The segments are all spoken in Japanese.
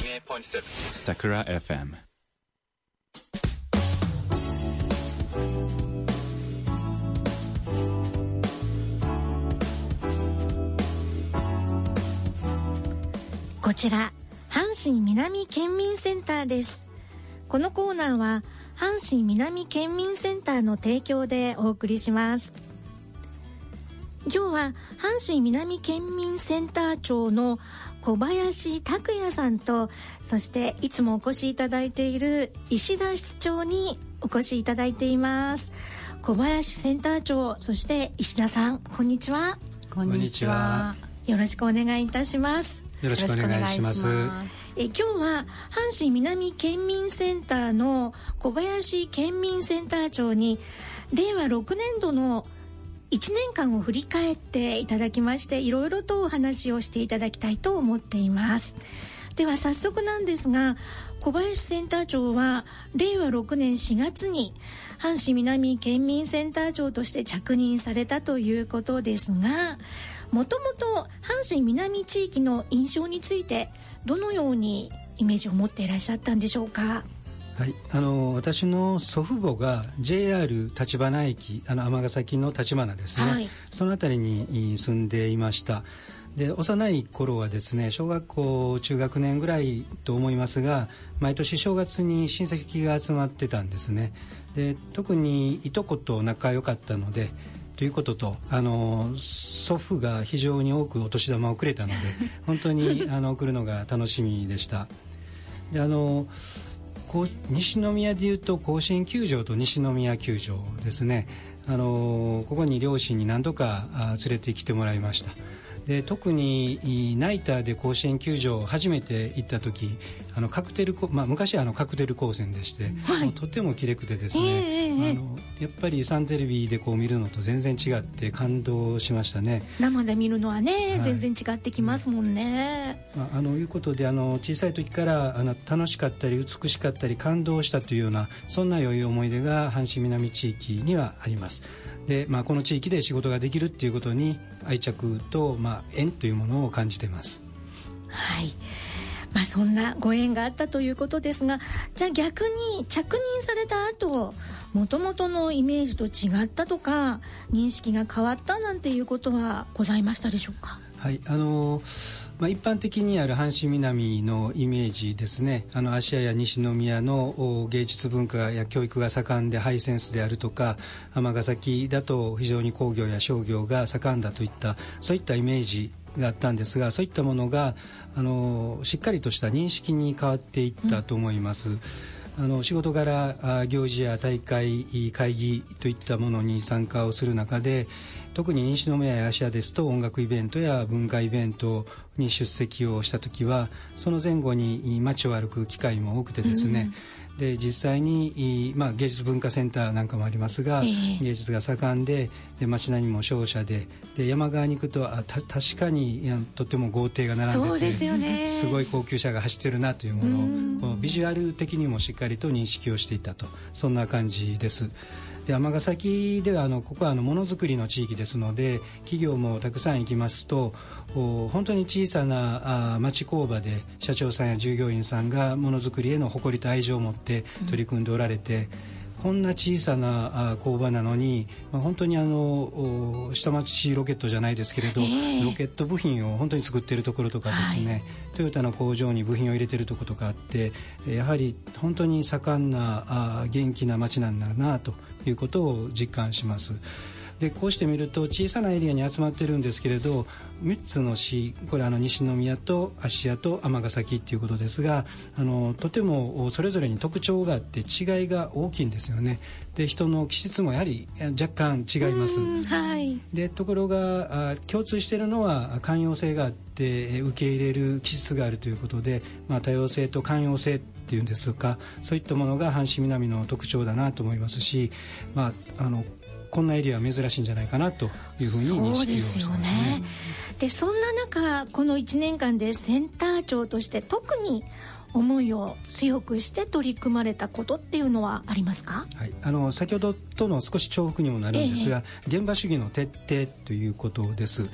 98.7 Sakura FM。 こちら阪神南県民センターです。このコーナーは阪神南県民センターの提供でお送りします。今日は阪神南県民センター長の小林拓也さんと、そしていつもお越しいただいている石田室長にお越しいただいています。小林センター長、そして石田さん、こんにちは。 こんにちは。 よろしくお願いいたします。 よろしくお願いします。 今日は阪神南県民センターの小林県民センター長に令和6年度の1年間を振り返っていただきまして、いろいろとお話をしていただきたいと思っています。では早速なんですが、小林センター長は令和6年4月に阪神南県民センター長として着任されたということですが、もともと阪神南地域の印象についてどのようにイメージを持っていらっしゃったんでしょうか。 はい、私の祖父母が JR 立花駅、尼崎の立花ですね、はい、その辺りに住んでいました。で、幼い頃はですね、小学校中学年ぐらいと思いますが、毎年正月に親戚が集まってたんですね。で、特にいとこと仲良かったのでということと、祖父が非常に多くお年玉をくれたので本当に送るのが楽しみでした。で、西宮でいうと甲子園球場と西宮球場ですね。ここに両親に何度か連れてきてもらいました。で、特にナイターで甲子園球場初めて行った時、カクテル、昔はカクテル光線でして、はい、とてもきれくてですね、やっぱりサンテレビでこう見るのと全然違って感動しましたね。 生で見るのはね、はい、全然違ってきますもんね。 いうことで小さい時から楽しかったり美しかったり感動したというような、そんな良い思い出が阪神南地域にはあります。で、この地域で仕事ができるっていうことに愛着と、縁というものを感じています。 はい、そんなご縁があったということですが、じゃあ逆に着任された後、もともとのイメージと違ったとか認識が変わったなんていうことはございましたでしょうか。 はい、一般的にある阪神南のイメージですね、芦屋や西宮の芸術文化や教育が盛んでハイセンスであるとか、尼崎だと非常に工業や商業が盛んだといった、そういったイメージがあったんですが、そういったものがしっかりとした認識に変わっていったと思います。仕事柄行事や大会会議といったものに参加をする中で、特に西宮や芦屋ですと音楽イベントや文化イベントに出席をした時は、その前後に街を歩く機会も多くてですね、で、実際に、芸術文化センターなんかもありますが、芸術が盛んで、街並みも商社で、山側に行くと確かにとても豪邸が並んでて、 そうですよね、 すごい高級車が走ってるなというものをビジュアル的にもしっかりと認識をしていたと、そんな感じです。で、尼崎ではここはものづくりの地域ですので、企業もたくさん行きますと、本当に小さな町工場で社長さんや従業員さんがものづくりへの誇りと愛情を持って取り組んでおられて、こんな小さな工場なのに、本当に下町ロケットじゃないですけれど、ロケット部品を本当に作っているところとかですね、トヨタの工場に部品を入れているところとかあって、やはり本当に盛んな元気な町なんだなということを実感します。で、こうして見ると小さなエリアに集まってるんですけれど、3つの市、これ西宮と芦屋と尼崎っていうことですが、とてもそれぞれに特徴があって違いが大きいんですよね。で、人の気質もやはり若干違います。 はい、で、 ところが共通しているのは寛容性があって受け入れる気質があるということで、多様性と寛容性っていうんですか、そういったものが阪神南の特徴だなと思いますし、こんなエリアは珍しいんじゃないかなというふうに認識をしていますね。 で、そんな中、この1年間でセンター長として特に思いを強くして取り組まれたことっていうのはありますか？ はい、先ほどとの少し重複にもなるんですが、現場主義の徹底ということです。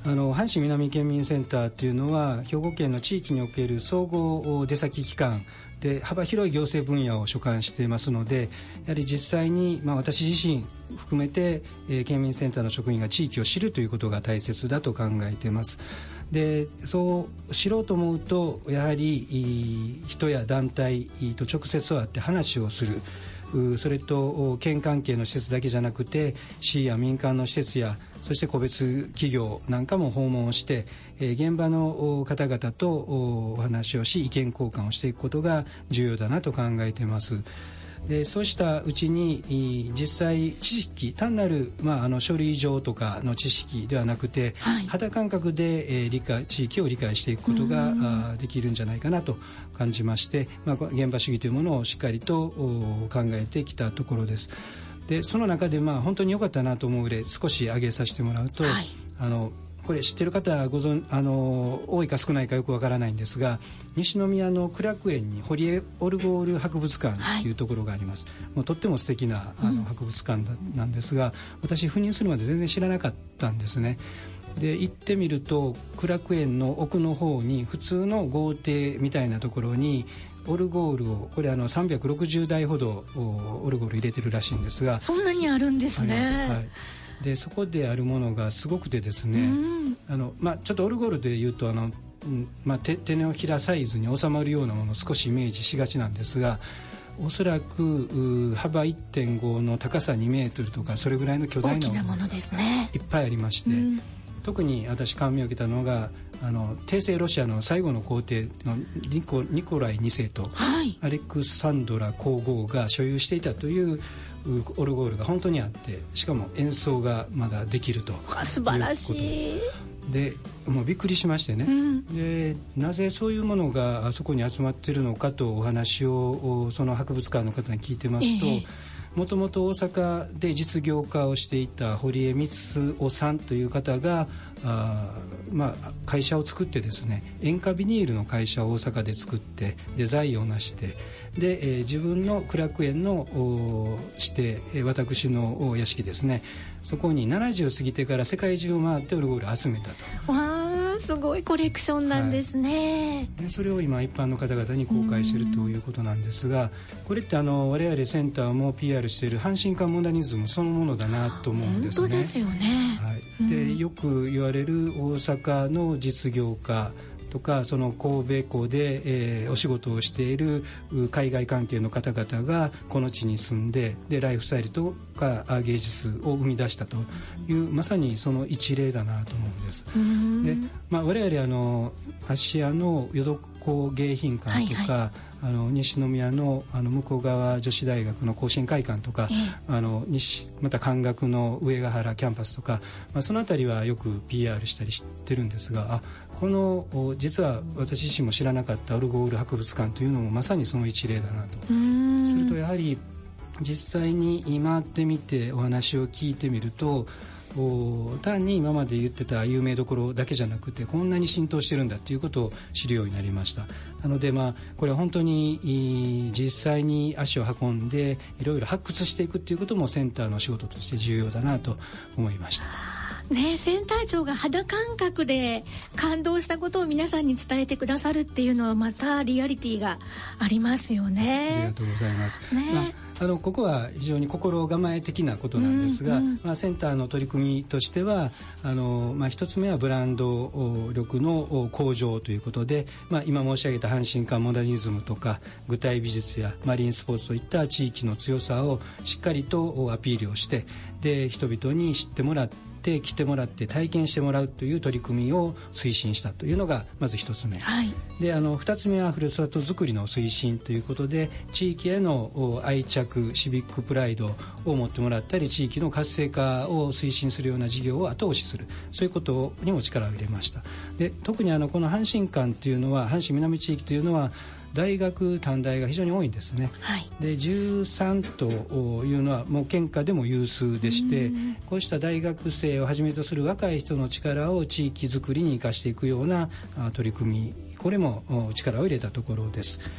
阪神南県民センターというのは兵庫県の地域における総合出先機関で幅広い行政分野を所管していますので、やはり実際に、私自身含めて、県民センターの職員が地域を知るということが大切だと考えています。でそう知ろうと思うとやはり人や団体と直接会って話をする。それと県関係の施設だけじゃなくて市や民間の施設やそして個別企業なんかも訪問をして、現場の方々とお話をし意見交換をしていくことが重要だなと考えています。でそうしたうちに実際知識単なる、書類上とかの知識ではなくて、肌感覚で、地域を理解していくことができるんじゃないかなと感じまして、現場主義というものをしっかりと考えてきたところです。でその中で本当に良かったなと思う例少し挙げさせてもらうと、これ知ってる方多いか少ないかよくわからないんですが、西宮の苦楽園に堀江オルゴール博物館というところがあります。もうとっても素敵な博物館なんですが、私赴任するまで全然知らなかったんですね。で行ってみると苦楽園の奥の方に普通の豪邸みたいなところにオルゴールをこれ360台ほどオルゴール入れてるらしいんですが、 そんなにあるんですね。 でそこであるものがすごくてですね、ちょっとオルゴールでいうと手のひらサイズに収まるようなものを少しイメージしがちなんですが、おそらく幅 1.5 の高さ2メートルとかそれぐらいの巨大なものですね、いっぱいありまして、特に私感銘を受けたのが帝政ロシアの最後の皇帝のニコライ2世と、アレクサンドラ皇后が所有していたというオルゴールが本当にあって、しかも演奏がまだできると。 素晴らしい。 でもうびっくりしましてね、でなぜそういうものがあそこに集まっているのかとお話をその博物館の方に聞いてますと、もともと大阪で実業家をしていた堀江光雄さんという方が会社を作ってですね、塩化ビニールの会社を大阪で作ってで財を成してで、自分の苦楽園の指定私の屋敷ですね、そこに70過ぎてから世界中を回ってオルゴールを集めたと。 わあ、すごいコレクションなんですね。 でそれを今一般の方々に公開しているということなんですが、これって我々センターも PR している阪神間モダニズムそのものだなと思うんですね。 本当ですよね。 でよく言われる大阪の実業家とかその神戸港で、お仕事をしている海外関係の方々がこの地に住んでライフスタイルとか芸術を生み出したというまさにその一例だなと思うんです。で、我々芦屋の淀港迎賓館とか、西宮の向こう側女子大学の甲子園会館とか、また関学の上ヶ原キャンパスとか、そのあたりはよく PR したりしてるんですが、この実は私自身も知らなかったオルゴール博物館というのもまさにその一例だなと。するとやはり実際に回ってみてお話を聞いてみると、単に今まで言ってた有名どころだけじゃなくてこんなに浸透してるんだということを知るようになりました。なのでこれは本当に実際に足を運んでいろいろ発掘していくということもセンターの仕事として重要だなと思いました。 センター長が肌感覚で感動したことを皆さんに伝えてくださるっていうのはまたリアリティがありますよね。 ありがとうございます。ここは非常に心構え的なことなんですが、センターの取り組みとしては一つ目はブランド力の向上ということで、今申し上げた阪神間モダニズムとか具体美術やマリンスポーツといった地域の強さをしっかりとアピールをしてで人々に知ってもらって来てもらって体験してもらうという取り組みを推進したというのがまず一つ目、で二つ目はふるさとづくりの推進ということで地域への愛着シビックプライドを持ってもらったり地域の活性化を推進するような事業を後押しする、そういうことにも力を入れました。で特にこの阪神間というのは阪神南地域というのは大学短大が非常に多いんですね、で13というのはもう県下でも有数でしてこうした大学生をはじめとする若い人の力を地域づくりに生かしていくような取り組み、これも力を入れたところです。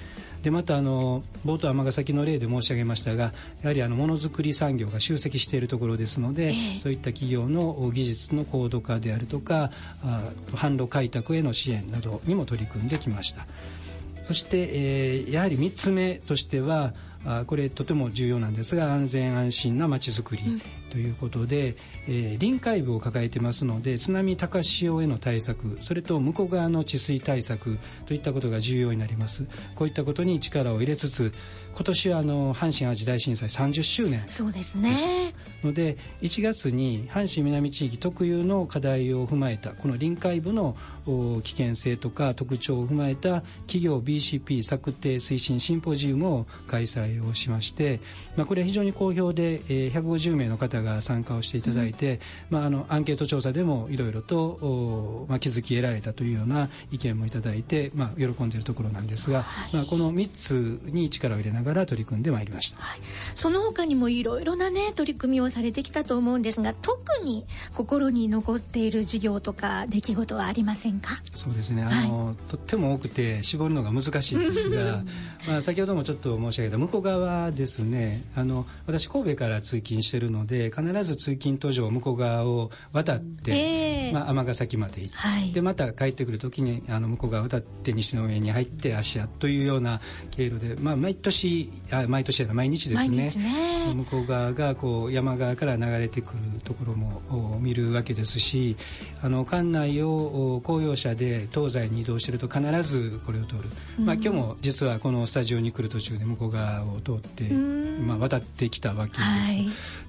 でまた冒頭尼崎の例で申し上げましたが、やはりものづくり産業が集積しているところですので、そういった企業の技術の高度化であるとか販路開拓への支援などにも取り組んできました。そして、やはり3つ目としてはこれとても重要なんですが、安全安心なまちづくりということで、臨海部を抱えてますので、津波高潮への対策、それと向こう側の治水対策といったことが重要になります。こういったことに力を入れつつ、今年は阪神・淡路大震災30周年そうですねので、1月に阪神南地域特有の課題を踏まえたこの臨海部の危険性とか特徴を踏まえた企業 BCP 策定推進シンポジウムを開催をしまして、これは非常に好評で、150名の方が参加をしていただいて、アンケート調査でもいろいろと、気づき得られたというような意見もいただいて、喜んでいるところなんですが、この3つに力を入れながら取り組んでまいりました。 その他にもいろいろな取り組みをされてきたと思うんですが、特に心に残っている事業とか出来事はありませんか？ そうですね、とっても多くて絞るのが難しいんですが先ほどもちょっと申し上げた向こう側ですね、私神戸から通勤しているので、必ず通勤途上向こう側を渡って、尼崎まで行って、でまた帰ってくる時に向こう側を渡って西の上に入って芦屋というような経路で、毎日ですね、向こう側が山側から流れてくるところも見るわけですし、館内を公用車で東西に移動していると必ずこれを通る、今日も実はこのスタジオに来る途中で向こう側を通って、渡ってきたわけです、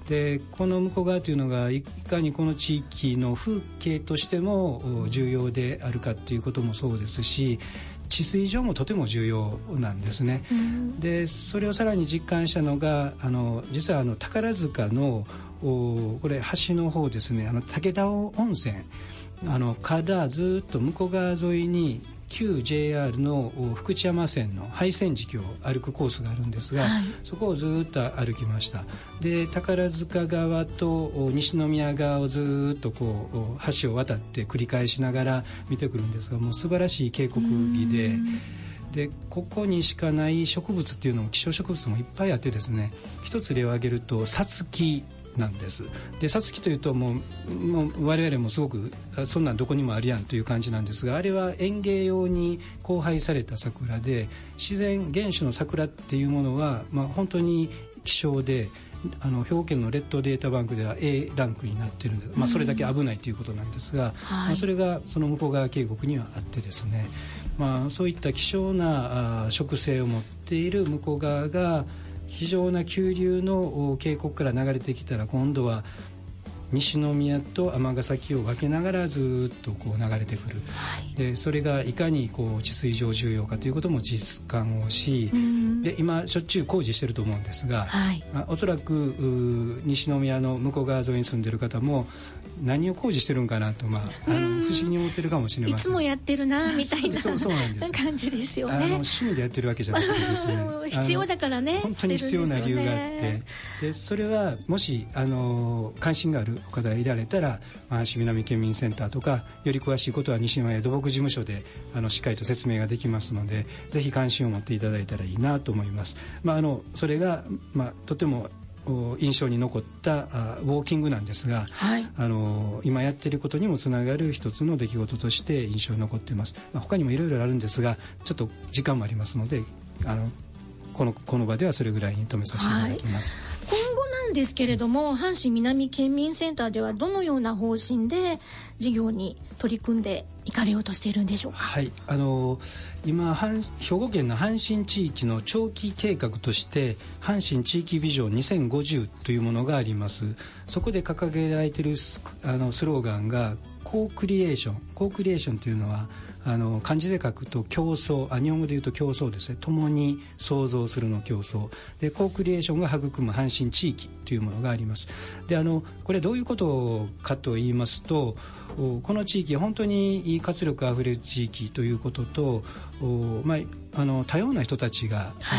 でこの向こう側というのがいかにこの地域の風景としても重要であるかということもそうですし、治水上もとても重要なんですね、でそれをさらに実感したのが実は宝塚のこれ橋の方ですね、武田温泉からずっと向こう側沿いに旧 JR の福知山線の廃線敷を歩くコースがあるんですが、そこをずっと歩きました。で宝塚側と西宮側をずっと橋を渡って繰り返しながら見てくるんですが、もう素晴らしい渓谷美でここにしかない植物っていうのも希少植物もいっぱいあってですね、一つ例を挙げるとさつきなんです。でさつきというともう我々もすごくそんなんどこにもあるやんという感じなんですが、あれは園芸用に交配された桜で、自然原種の桜っていうものは、本当に希少で兵庫県のレッドデータバンクでは A ランクになっているので、それだけ危ないということなんですが、それがその向こう側渓谷にはあってですね、そういった希少な植生を持っている向こう側が非常な急流の渓谷から流れてきたら、今度は西宮と尼崎を分けながらずっと流れてくる、でそれがいかに治水上重要かということも実感をし、で今しょっちゅう工事してると思うんですが、おそらく西宮の向こう側沿いに住んでる方も何を工事してるんかなと、不思議に思ってるかもしれません。 いつもやってるなみたいなそうなんです感じですよね。 趣味でやってるわけじゃなくてですね必要だからね、 本当に必要な理由があって、でそれはもし関心がある方がいられたら、阪神南県民センターとか、より詳しいことは西宮土木事務所でしっかりと説明ができますので、ぜひ関心を持っていただいたらいいなと思います。それが、とても印象に残ったウォーキングなんですが、今やっていることにもつながる一つの出来事として印象に残っています。他にもいろいろあるんですが、ちょっと時間もありますのでこの場ではそれぐらいに止めさせていただきます。 今後なんですけれども、阪神南県民センターではどのような方針で事業に取り組んでいかれようとしているんでしょうか？ 今兵庫県の阪神地域の長期計画として阪神地域ビジョン2050というものがあります。そこで掲げられているスローガンがコークリエーション。コークリエーションというのは漢字で書くと競争、日本語で言うと競争ですね。共に創造するの競争で、コークリエーションが育む阪神地域というものがあります。でこれどういうことかと言いますと、この地域本当に活力あふれる地域ということと、多様な人たちが、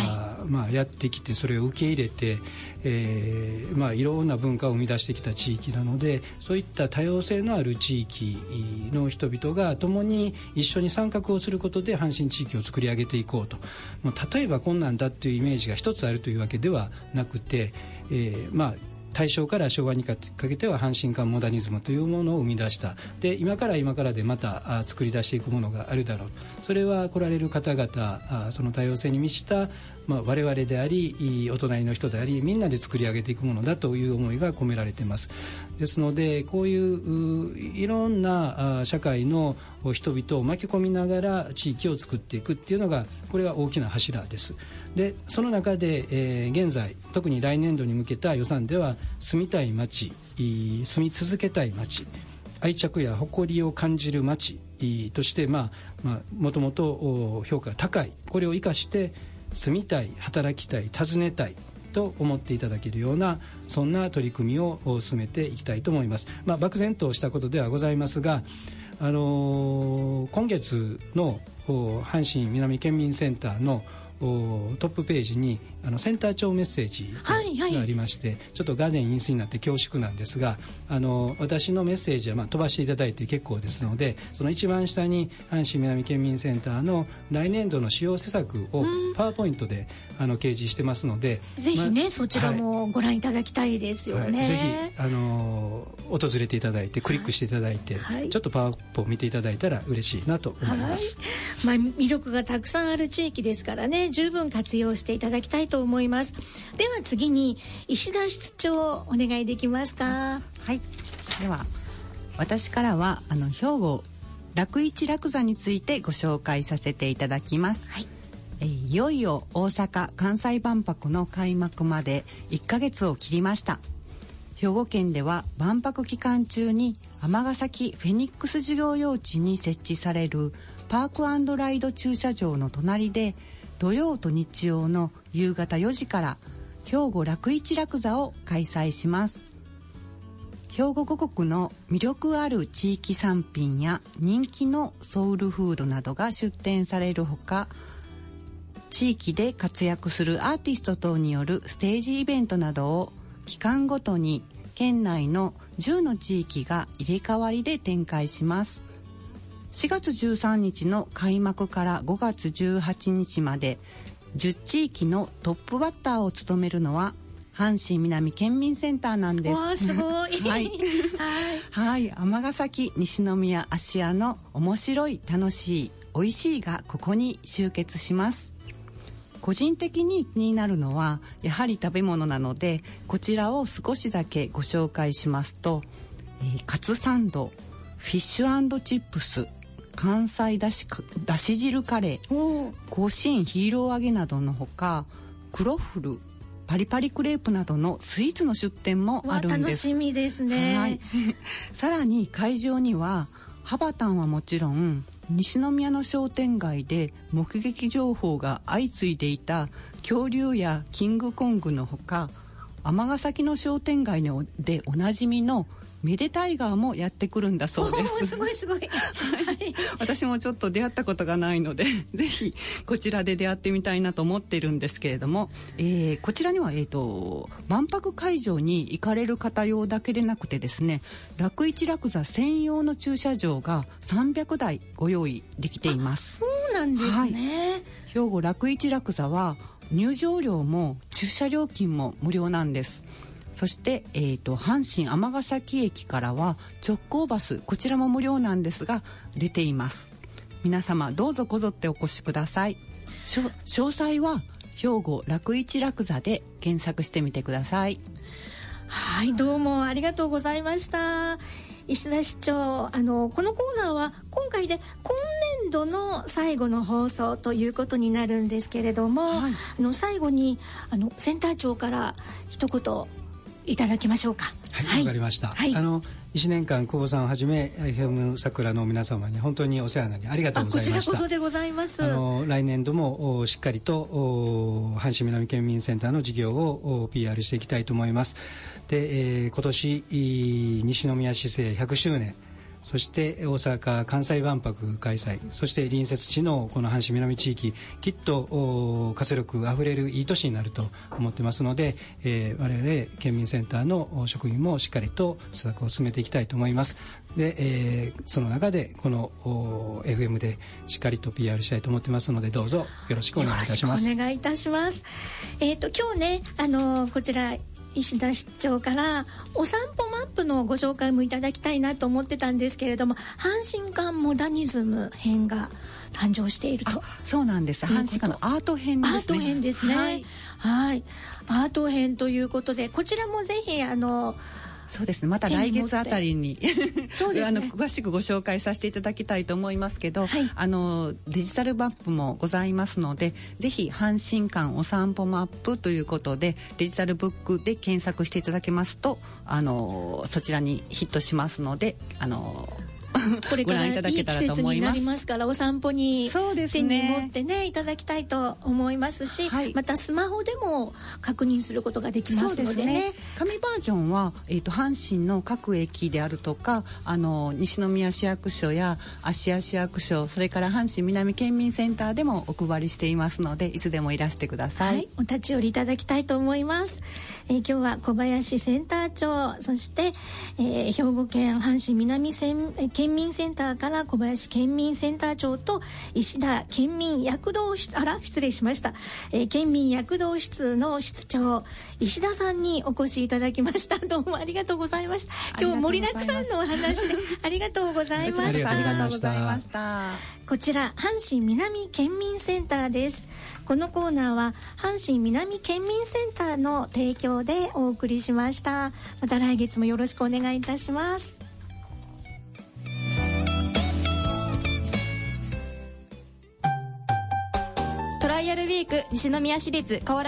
やってきて、それを受け入れて、いろんな文化を生み出してきた地域なので、そういった多様性のある地域の人々が共に一緒に参画をすることで阪神地域を作り上げていこうと。例えばこんなんだっていうイメージが一つあるというわけではなくて、大正から昭和にかけては阪神間モダニズムというものを生み出した。で、今からでまた作り出していくものがあるだろう。それは来られる方々、その多様性に満ちた、我々であり、お隣の人であり、みんなで作り上げていくものだという思いが込められています。ですので、こういういろんな社会の人々を巻き込みながら地域を作っていくっていうのが、これが大きな柱です。で、その中で、現在特に来年度に向けた予算では、住みたい街、住み続けたい街、愛着や誇りを感じる街として、もともと評価が高い、これを生かして住みたい、働きたい、訪ねたいと思っていただけるような、そんな取り組みを進めていきたいと思います。漠然としたことではございますが、今月の阪神南県民センターのトップページにセンター長メッセージがありまして、ちょっと画面因数になって恐縮なんですが、私のメッセージは飛ばしていただいて結構ですので、その一番下に阪神南県民センターの来年度の主要施策をパワーポイントで掲示してますので、 ぜひね、そちらもご覧いただきたいですよね。 ぜひ訪れていただいてクリックしていただいて、ちょっとパワーポを見ていただいたら嬉しいなと思います。 魅力がたくさんある地域ですからね、十分活用していただきたいと思います。では次に石田室長、お願いできますか。 はい、では私からは兵庫楽市楽座についてご紹介させていただきます。いよいよ大阪・関西万博の開幕まで1ヶ月を切りました。兵庫県では万博期間中に尼崎フェニックス事業用地に設置されるパーク&ライド駐車場の隣で、土曜と日曜の夕方4時から兵庫楽市楽座を開催します。兵庫五国の魅力ある地域産品や人気のソウルフードなどが出展されるほか、地域で活躍するアーティスト等によるステージイベントなどを期間ごとに県内の10の地域が入れ替わりで展開します。4月13日の開幕から5月18日まで10地域のトップバッターを務めるのは阪神南県民センターなんです。 わー、すごい。 はい、尼崎西宮芦屋の面白い、楽しい、美味しいがここに集結します。個人的に気になるのはやはり食べ物なので、こちらを少しだけご紹介しますと、カツサンド、フィッシュ&チップス、関西だし汁カレー、甲子園ヒーロー揚げなどのほか、クロッフル、パリパリクレープなどのスイーツの出店もあるんです。 楽しみですね。 さらに会場にはハバタンはもちろん、西宮の商店街で目撃情報が相次いでいた恐竜やキングコングのほか、尼崎の商店街でおなじみのメデタイガーもやってくるんだそうです。 すごいすごい。 私もちょっと出会ったことがないのでぜひこちらで出会ってみたいなと思っているんですけれども、こちらには、万博会場に行かれる方用だけでなくてですね、楽市楽座専用の駐車場が300台ご用意できています。 そうなんですね。 兵庫楽市楽座は入場料も駐車料金も無料なんです。そして、阪神尼崎駅からは直行バス、こちらも無料なんですが出ています。皆様どうぞこぞってお越しください。詳細は兵庫楽市楽座で検索してみてください。 はい、どうもありがとうございました。石田市長、このコーナーは今回で今年度の最後の放送ということになるんですけれども、最後にセンター長から一言いただきましょうか。 はい、わかりました。1年間久保さんをはじめ FM 桜の皆様に本当にお世話になりありがとうございました。 こちらこそでございます。 来年度もしっかりと阪神南県民センターの事業を PR していきたいと思います。で、今年西宮市政100周年、 そして大阪・関西万博開催、そして隣接地のこの阪神南地域、きっと活力あふれるいい都市になると思ってますので、我々県民センターの職員もしっかりと施策を進めていきたいと思います。で、その中でこの FM でしっかりと PR したいと思ってますので、どうぞよろしくお願いいたします。 よろしくお願いいたします。今日ね、こちら石田市長からお散歩マップのご紹介もいただきたいなと思ってたんですけれども、阪神間モダニズム編が誕生していると。 そうなんです。阪神間のアート編ですね。 アート編ですね。はい、はい、アート編ということで、こちらもぜひそうですね、また来月あたりにそうですね、 詳しくご紹介させていただきたいと思いますけど、 はい、 デジタルマップもございますので、ぜひ阪神間お散歩マップということでデジタルブックで検索していただけますとそちらにヒットしますのでこれからいい季節になりますから、お散歩に手に持ってねいただきたいと思いますし、はい、またスマホでも確認することができますのでね。 紙バージョンは、阪神の各駅であるとか西宮市役所や芦屋市役所、それから阪神南県民センターでもお配りしていますので、いつでもいらしてください。はい、 お立ち寄りいただきたいと思います。今日は小林センター長、そして、兵庫県阪神南県民センターから小林県民センター長と石田県民躍動室、失礼しました、県民躍動室の室長石田さんにお越しいただきました。どうもありがとうございました。今日盛りだくさんのお話でありがとうございました。 ありがとうございました。 こちら阪神南県民センターです。このコーナーは阪神南県民センターの提供でお送りしました。また来月もよろしくお願いいたします。 トライアルウィーク西宮市立河原